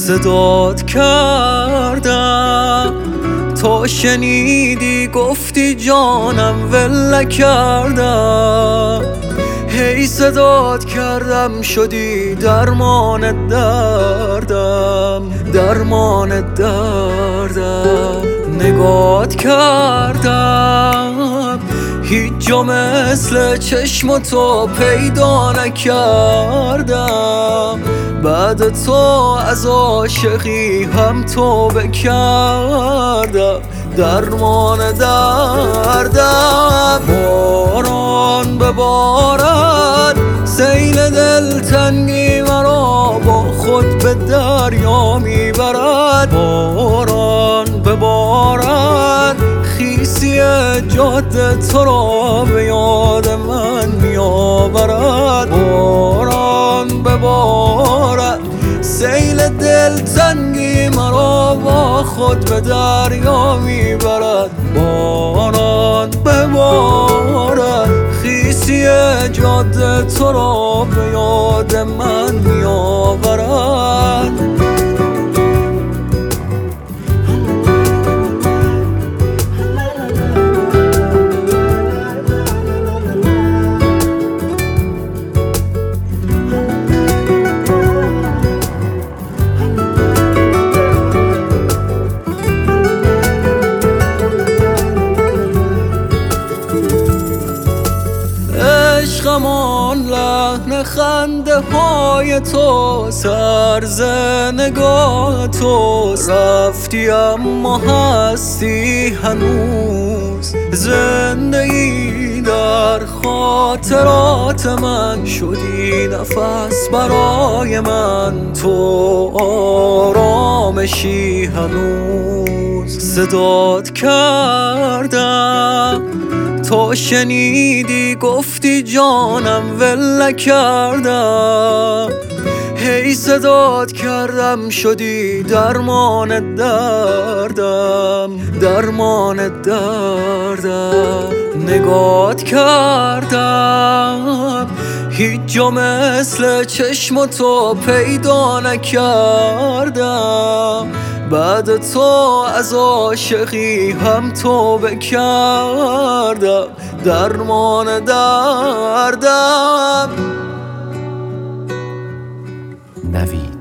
صدات کردم تا شنیدی گفتی جانم ول کردم. هی صدات کردم شدی درمان دردم، درمان دردم. نگات کردم هیچ جا مثل چشم تو پیدا نکردم. بعد تو از عاشقی هم توبه کردم، درمان دردم. باران ببارد سیل دلتنگی مرا با خود به دریا میبرد. باران ببارد خیسی جاده تو را به یاد من میآورد. باران ببارد سیل دلتنگی مرا با خود به دریا میبرد. باران ببارد خیسی جاده تو را به یاد من میآورد. عشقمان لحن خنده های تو، سرز نگاه تو. رفتی اما هستی هنوز، زندگی در خاطرات من. شدی نفس برای من، تو آرامشی هنوز. صدات کردم تا شنیدی گفتی جانم ول کردم. هی صدات کردم شدی درمان دردم، درمان دردم. نگات کردم هیچ جا مثل چشم تو پیدا نکردم. بعد تو از عاشقی هم توبه کردم، درمان دردم. نوید